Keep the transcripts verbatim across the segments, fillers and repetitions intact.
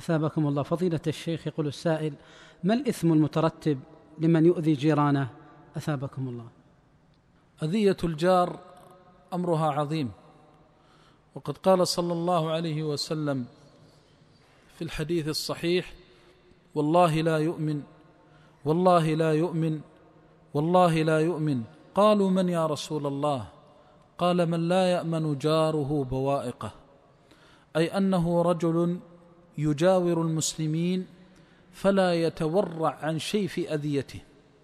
أثابكم الله. فضيلة الشيخ، يقول السائل: ما الإثم المترتب لمن يؤذي جيرانه؟ أثابكم الله. أذية الجار أمرها عظيم، وقد قال صلى الله عليه وسلم في الحديث الصحيح: والله لا يؤمن والله لا يؤمن والله لا يؤمن. قالوا: من يا رسول الله؟ قال: من لا يأمن جاره بوائقه، أي أنه رجل يجاور المسلمين فلا يتورع عن شيء في أذيته،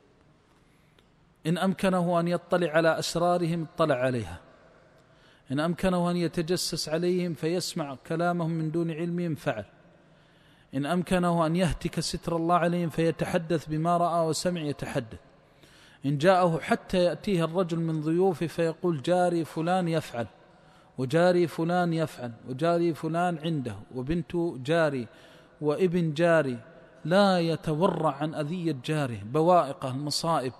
إن أمكنه أن يطلع على أسرارهم اطلع عليها، إن أمكنه أن يتجسس عليهم فيسمع كلامهم من دون علمهم فعل، إن أمكنه أن يهتك ستر الله عليهم فيتحدث بما رأى وسمع يتحدث، إن جاءه حتى يأتيه الرجل من ضيوفه فيقول: جاري فلان يفعل، وجاري فلان يفعل، وجاري فلان عنده، وبنت جاري، وابن جاري، لا يتورع عن أذية جاره، بوائقه، المصائب.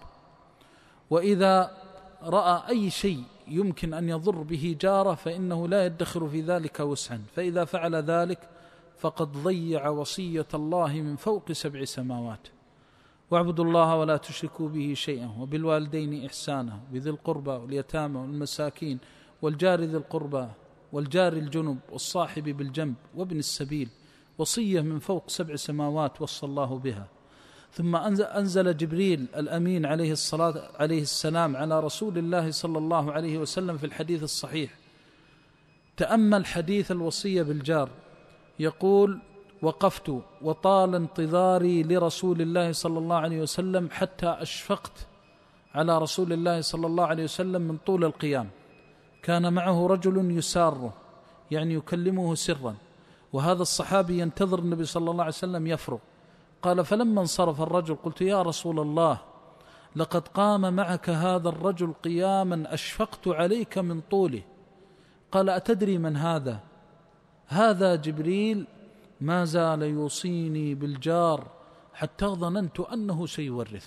وإذا رأى أي شيء يمكن أن يضر به جاره فإنه لا يدخر في ذلك وسعا، فإذا فعل ذلك فقد ضيع وصية الله من فوق سبع سماوات: واعبدوا الله ولا تشركوا به شيئا، وبالوالدين إحسانا، بذي القربى واليتامى والمساكين والجار ذي القربى والجار الجنب والصاحب بالجنب وابن السبيل، وصية من فوق سبع سماوات وصى الله بها. ثم أنزل جبريل الأمين عليه الصلاة عليه السلام على رسول الله صلى الله عليه وسلم في الحديث الصحيح. تأمل حديث الوصية بالجار، يقول: وقفت وطال انتظاري لرسول الله صلى الله عليه وسلم حتى أشفقت على رسول الله صلى الله عليه وسلم من طول القيام. كان معه رجل يساره، يعني يكلمه سرا، وهذا الصحابي ينتظر النبي صلى الله عليه وسلم يفرغ. قال: فلما انصرف الرجل قلت: يا رسول الله، لقد قام معك هذا الرجل قياما أشفقت عليك من طوله. قال: أتدري من هذا؟ هذا جبريل، ما زال يوصيني بالجار حتى ظننت أنه سيورثه.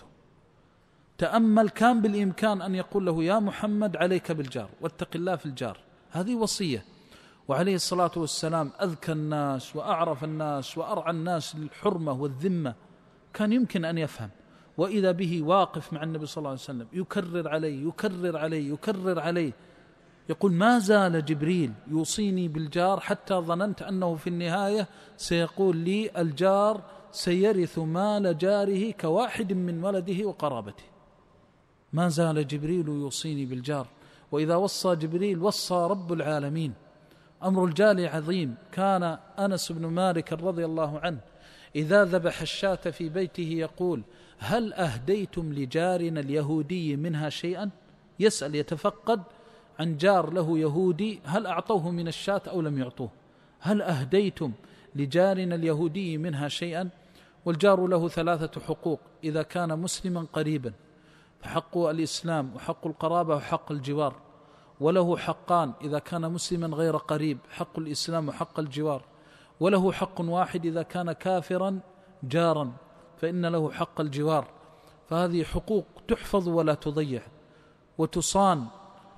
تأمل، كان بالإمكان أن يقول له: يا محمد عليك بالجار واتق الله في الجار، هذه وصية. وعليه الصلاة والسلام أذكى الناس وأعرف الناس وأرعى الناس للحرمة والذمة، كان يمكن أن يفهم، وإذا به واقف مع النبي صلى الله عليه وسلم يكرر عليه يكرر عليه يكرر عليه، يقول: ما زال جبريل يوصيني بالجار حتى ظننت أنه في النهاية سيقول لي: الجار سيرث مال جاره كواحد من ولده وقرابته. ما زال جبريل يوصيني بالجار. وإذا وصى جبريل وصى رب العالمين. أمر الجار عظيم. كان أنس بن مالك رضي الله عنه إذا ذبح الشاة في بيته يقول: هل أهديتم لجارنا اليهودي منها شيئا؟ يسأل، يتفقد عن جار له يهودي، هل أعطوه من الشاة أو لم يعطوه؟ هل أهديتم لجارنا اليهودي منها شيئا؟ والجار له ثلاثة حقوق إذا كان مسلما قريبا، فحق الإسلام وحق القرابة وحق الجوار، وله حقان إذا كان مسلما غير قريب، حق الإسلام وحق الجوار، وله حق واحد إذا كان كافرا جارا فإن له حق الجوار. فهذه حقوق تحفظ ولا تضيع وتصان،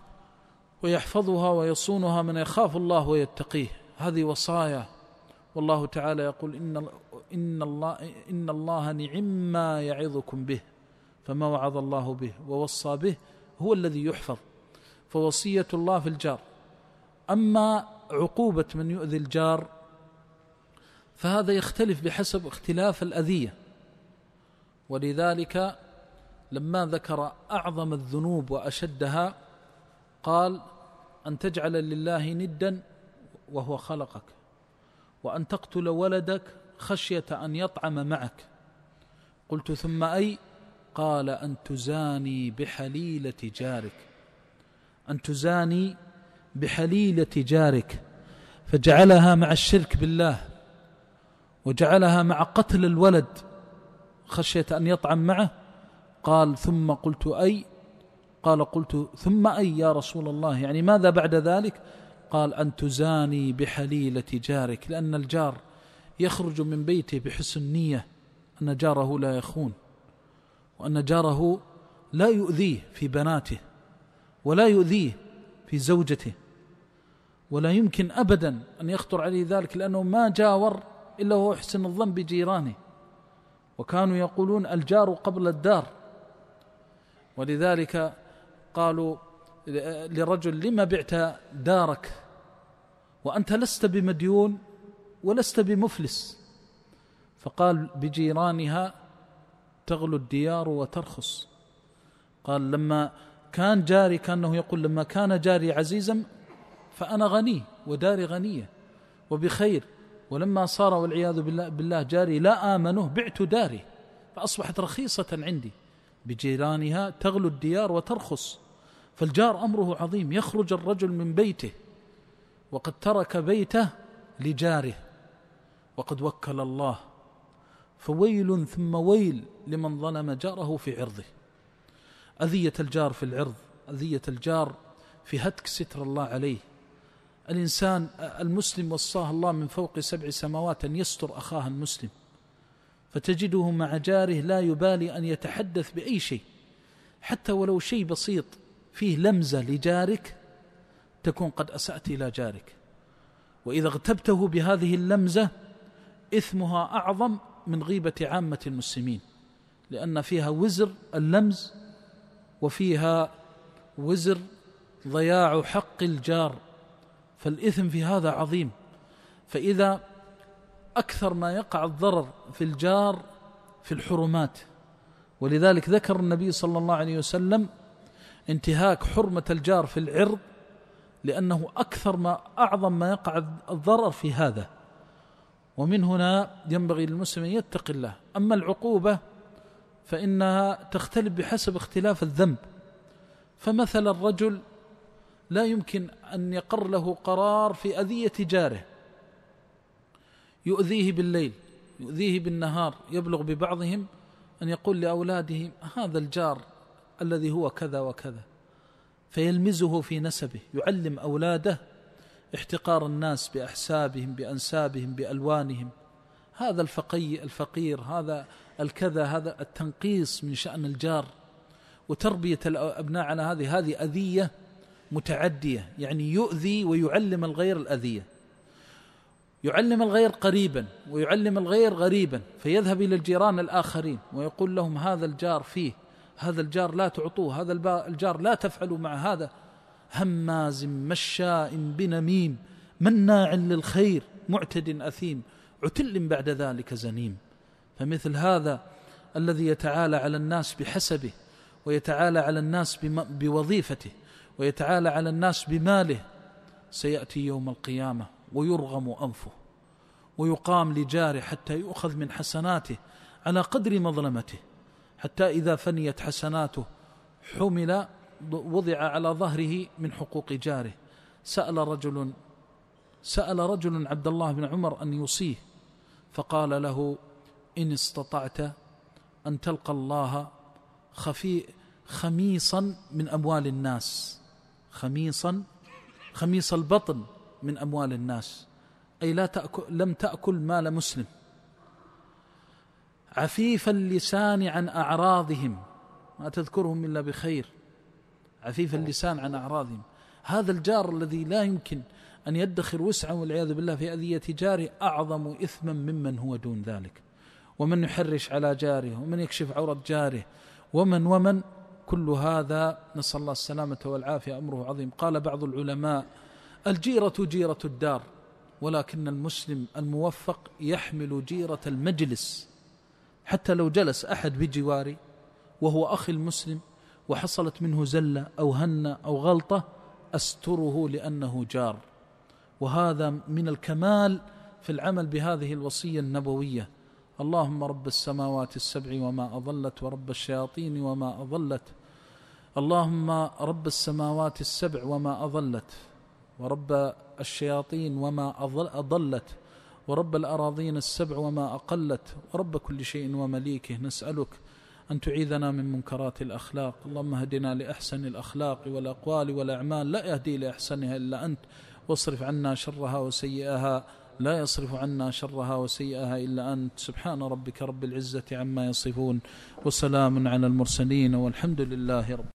ويحفظها ويصونها من يخاف الله ويتقيه. هذه وصايا، والله تعالى يقول: إن, إن, الله, إن الله نعم ما يعظكم به، فما وعظ الله به ووصى به هو الذي يحفظ. فوصية الله في الجار. أما عقوبة من يؤذي الجار فهذا يختلف بحسب اختلاف الأذية، ولذلك لما ذكر أعظم الذنوب وأشدها قال: أن تجعل لله ندا وهو خلقك، وأن تقتل ولدك خشية أن يطعم معك. قلت: ثم أي؟ قال: أن تزاني بحليلة جارك، أن تزاني بحليلة جارك، فجعلها مع الشرك بالله، وجعلها مع قتل الولد خشية أن يطعم معه. قال: ثم قلت: أي؟ قال: قلت: ثم أي يا رسول الله؟ يعني ماذا بعد ذلك؟ قال: أن تزاني بحليلة جارك، لأن الجار يخرج من بيته بحسن نية أن جاره لا يخون، وأن جاره لا يؤذيه في بناته، ولا يؤذيه في زوجته، ولا يمكن أبدا أن يخطر عليه ذلك، لأنه ما جاور إلا هو يحسن الظن بجيرانه، وكانوا يقولون الجار قبل الدار. ولذلك قالوا لرجل: لما بعت دارك وأنت لست بمديون ولست بمفلس؟ فقال: بجيرانها تغلو الديار وترخص. قال: لما كان جاري، كأنه يقول لما كان جاري عزيزا فأنا غني وداري غنية وبخير، ولما صار والعياذ بالله, بالله جاري لا آمنه بعت داري فأصبحت رخيصة عندي. بجيرانها تغلو الديار وترخص. فالجار أمره عظيم. يخرج الرجل من بيته وقد ترك بيته لجاره وقد وكل الله، فويل ثم ويل لمن ظلم جاره في عرضه. أذية الجار في العرض، أذية الجار في هتك ستر الله عليه. الإنسان المسلم وصاه الله من فوق سبع سماوات أن يستر أخاه المسلم، فتجده مع جاره لا يبالي أن يتحدث بأي شيء، حتى ولو شيء بسيط فيه لمزة لجارك تكون قد أسأت إلى جارك، وإذا اغتبته بهذه اللمزة إثمها أعظم من غيبة عامة المسلمين، لأن فيها وزر اللمز وفيها وزر ضياع حق الجار، فالإثم في هذا عظيم. فإذا أكثر ما يقع الضرر في الجار في الحرمات، ولذلك ذكر النبي صلى الله عليه وسلم انتهاك حرمة الجار في العرض، لأنه أكثر ما أعظم ما يقع الضرر في هذا. ومن هنا ينبغي للمسلم أن يتقي الله. أما العقوبة فإنها تختلف بحسب اختلاف الذنب. فمثل الرجل لا يمكن أن يقر له قرار في أذية جاره، يؤذيه بالليل يؤذيه بالنهار، يبلغ ببعضهم أن يقول لأولاده: هذا الجار الذي هو كذا وكذا، فيلمزه في نسبه، يعلم أولاده احتقار الناس بأحسابهم بأنسابهم بألوانهم، هذا الفقي الفقير، هذا الكذا، هذا التنقيص من شأن الجار. وتربية الأبناء على هذه هذه أذية متعدية، يعني يؤذي ويعلم الغير الأذية، يعلم الغير قريبا ويعلم الغير غريبا، فيذهب إلى الجيران الآخرين ويقول لهم: هذا الجار فيه، هذا الجار لا تعطوه، هذا الجار لا تفعلوا مع هذا، هماز مشاء بنميم مناع للخير معتد أثيم عتل بعد ذلك زنيم. فمثل هذا الذي يتعالى على الناس بحسبه، ويتعالى على الناس بوظيفته، ويتعالى على الناس بماله، سيأتي يوم القيامة ويرغم أنفه ويقام لجاره حتى يؤخذ من حسناته على قدر مظلمته، حتى إذا فنيت حسناته حمل وضع على ظهره من حقوق جاره. سأل رجل سأل رجل عبد الله بن عمر أن يوصيه، فقال له: إن استطعت أن تلقى الله خفي خميصا من أموال الناس، خميصا خميص البطن من أموال الناس، أي لا تأكل لم تأكل مال مسلم، عفيف اللسان عن أعراضهم، ما تذكرهم إلا بخير، عفيف اللسان عن أعراضهم. هذا الجار الذي لا يمكن أن يدخر وسعه والعياذ بالله في أذية جاره أعظم إثما ممن هو دون ذلك، ومن يحرش على جاره، ومن يكشف عورة جاره، ومن ومن كل هذا نسأل الله السلامة والعافية أمره عظيم. قال بعض العلماء: الجيرة جيرة الدار، ولكن المسلم الموفق يحمل جيرة المجلس، حتى لو جلس أحد بجواري وهو أخي المسلم وحصلت منه زلة أو هنة أو غلطة أستره لأنه جار. وهذا من الكمال في العمل بهذه الوصية النبوية. اللهم رب السماوات السبع وما أضلت، ورب الشياطين وما أضلت، اللهم رب السماوات السبع وما أضلت، ورب الشياطين وما أضلت، ورب الأراضين السبع وما أقلت، ورب كل شيء ومليكه، نسألك أن تعيذنا من منكرات الأخلاق. اللهم هدنا لأحسن الأخلاق والأقوال والأعمال، لا يهدي لأحسنها إلا أنت، واصرف عنا شرها وسيئها، لا يصرف عنا شرها وسيئها إلا أنت. سبحان ربك رب العزة عما يصفون، وسلام على المرسلين، والحمد لله رب